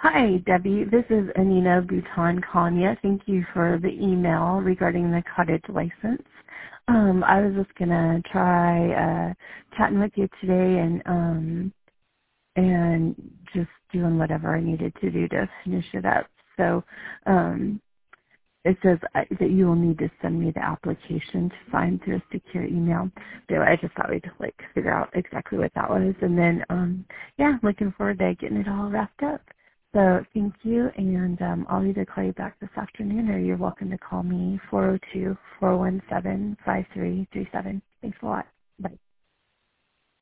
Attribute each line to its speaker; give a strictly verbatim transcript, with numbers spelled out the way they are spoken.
Speaker 1: Hi, Debbie. This is Anina Bhutan Kanya. Thank you for the email regarding the cottage license. Um, I was just gonna try uh, chatting with you today and um, and just doing whatever I needed to do to finish it up. So um, it says uh, that you will need to send me the application to sign through a secure email. So I just thought we'd like figure out exactly what that was, and then um, yeah, looking forward to getting it all wrapped up. So thank you, and um, I'll either call you back this afternoon, or you're welcome to call me four oh two, four one seven, five three three seven. Thanks a lot.